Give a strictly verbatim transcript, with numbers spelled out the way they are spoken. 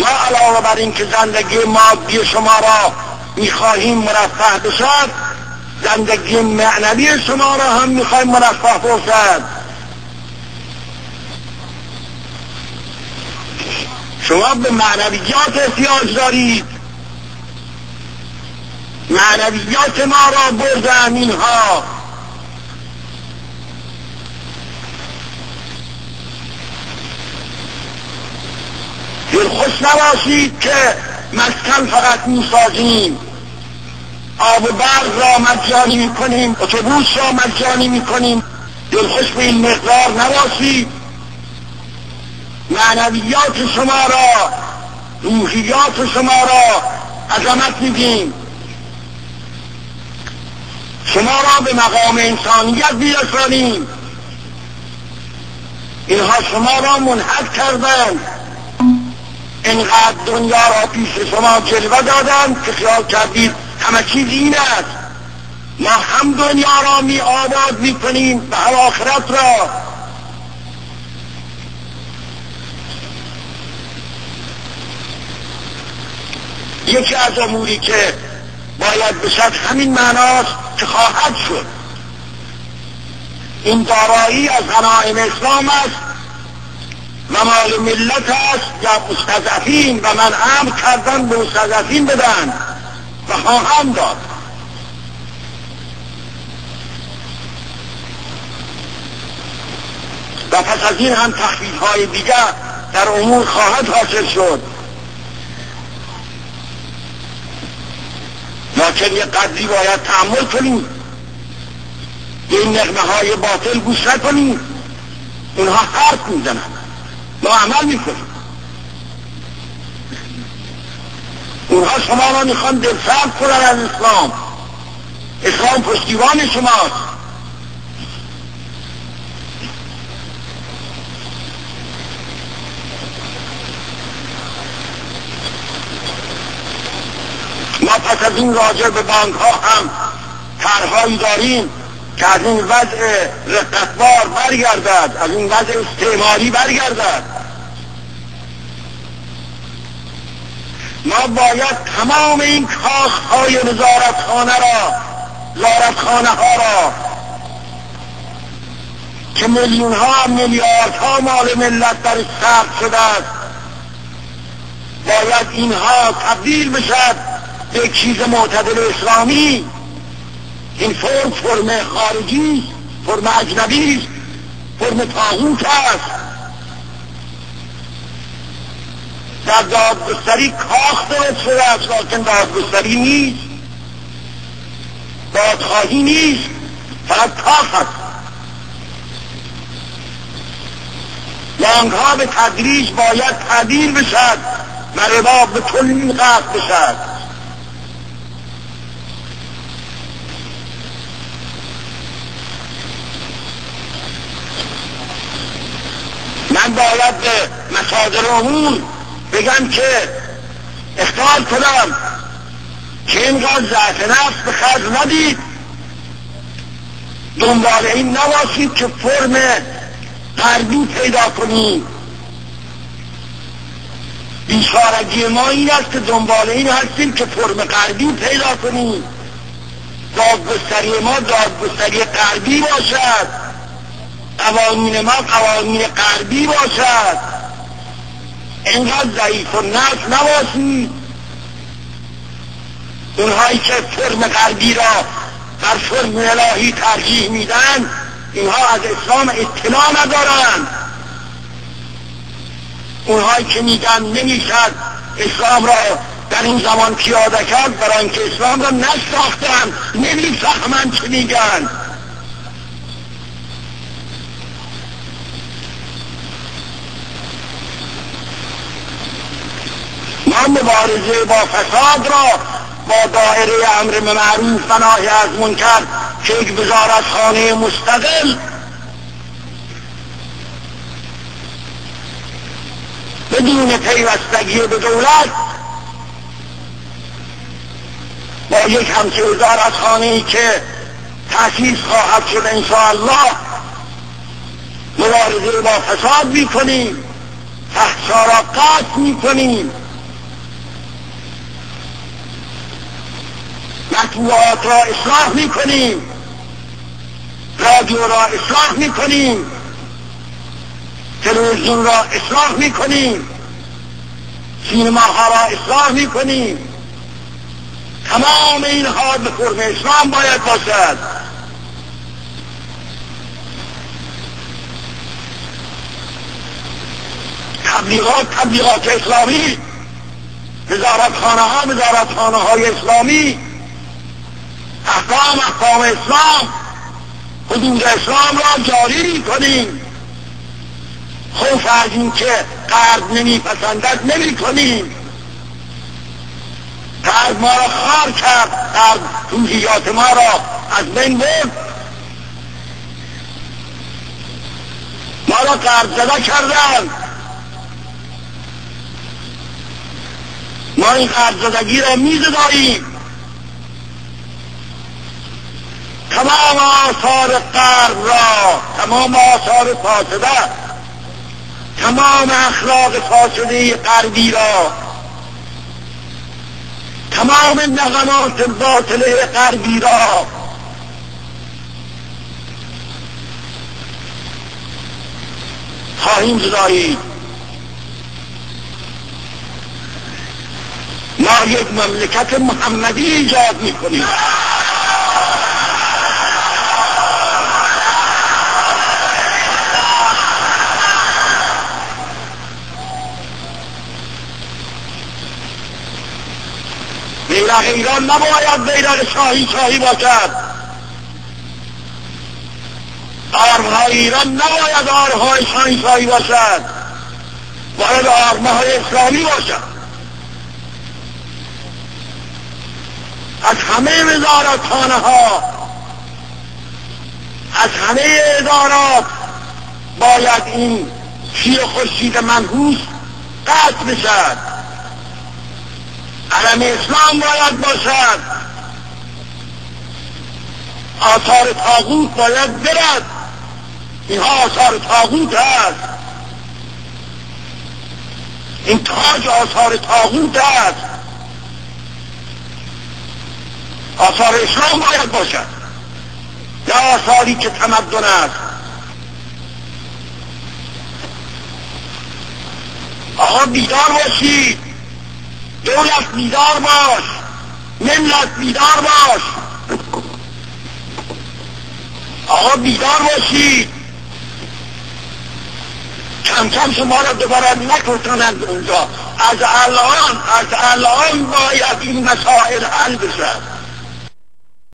ما علاوه بر این که زندگی مادی شما را میخواهیم مرفه بشد، زندگی معنوی شما را هم میخواهیم مرفه باشد. شما به معنویات احتیاج دارید. معنویات ما را بردن اینها. دلخوش نباشید که مسکن فقط میسازیم، آب و برق را مجانی میکنیم، اتوبوس را مجانی میکنیم. دلخوش به این مقدار نباشید. معنویات شما را، روحیات شما را عظمت میدیم. شما را به مقام انسانیت بیرسانیم. اینها شما را منحط کردند، اینقدر دنیا را پیش شما جلوه دادند که خیال کردید همه چیز این است. ما هم دنیا را می آباد می کنیم و هم آخرت را. یکی از اموری که باید بشد همین معناست که خواهد شد. این دارایی از غنایم اسلام است و مال ملت است یا مستضعفین، و من امر کردن به مستضعفین بدن و خواهم داد. و پس از این هم تخفیف های دیگر در امور خواهد حاصل شد. لیکن یک قدری باید تحمل کنیم، این نغمه های باطل گوش نکنیم. اونها حرف میزنن، ما عمل میکنیم. اونها شما را میخوان دلسرد کنن از اسلام. اسلام پشتیبان شماست. ما پس از این راجع به بانک ها هم طرحهایی داریم که از این وضع رقتبار برگردد، از این وضع استعماری برگردد. ما باید تمام این کاخهای وزارتخانه را، وزارتخانه ها را که میلیون ها میلیارد ها مال ملت در ثبت شده است، باید اینها تبدیل بشد به چیز معتدل اسلامی. این فرم فرم خارجی، فرم اجنبی، فرم طاغوت است. در دادگستری کاخ درست شده است، لیکن دادگستری نیست، دادخواهی نیست، فقط کاخ است. بانک ها به تدریج باید تبدیل بشد و ربا به کلی قطع بشد. من باید به مصادر امور بگم که اخطار کنم که اینقدر ضعف نفس به خرج ندید. دنبال این نباشید که فرم غربی پیدا کنید. بیچارگی ما این است که دنبال این هستیم که فرم غربی پیدا کنید. دادگستری ما دادگستری غربی باشد، قوانین ما قوانین غربی باشد. اینقدر ضعیف و نفس نباشید. اونهایی که فرم غربی را بر فرم الهی ترجیح میدن، اینها از اسلام اطلاع ندارند. اونهایی که میگن نمیشد اسلام را در این زمان پیاده کرد، برای اینکه اسلام را نشناختن، نمیفهمند چه میگن. ما مبارزه با فساد را با دایره امر معروف و نهی از منکر که یک وزارتخانه مستقل بدون پیوستگی به دولت، با یک همچه وزارتخانه‌ای که تأسیس خواهد شد انشاءالله مبارزه با فساد میکنیم، فحشا را قطع میکنیم، مطبوعات را اصلاح میکنیم، رادیو را اصلاح میکنیم، تلویزیون را اصلاح میکنیم، سینماها را اصلاح میکنیم. تمام اینها به فرم اسلام باید باشد. تبلیغات تبلیغات اسلامی، وزارتخانه ها وزارتخانه های اسلامی، احکام احکام اسلام، حدود اسلام را جاری کنیم. خوف از این که غرب نمیپسندد نمی کنیم. غرب ما را خار کرد، غرب روحیات ما را از بین برد، ما را غرب زده کردند. ما این غرب زدگی را میزداییم. تمام آثار غرب را، تمام آثار فاسده، تمام اخلاق فاسده غربی را، تمام نغمات باطله غربی را خواهیم زدایید. ما یک مملکت محمدی ایجاد میکنیم. بیرق ایران نباید بیرق شاهی شاهی باشد. آرمهای ایران نباید آرمهای شاهی شاهی باشد، باید آرمهای اسلامی باشد. از همه وزارتخانه ها، از همه ادارات باید این شیر خورشید منحوس قطع بشد. علم اسلام باید باشد. آثار طاغوت باید برد. اینها آثار طاغوت است. این تاج آثار طاغوت است. آثار اسلام باید باشد، یا آثاری که تمدن است. آقا بیدار باشید، دولت بیدار باش، ملت بیدار باش. آقا بیدار باشید، کم کم شما را دوباره نکشانند به اونجا. از الان از الان باید این مسائل حل بشد.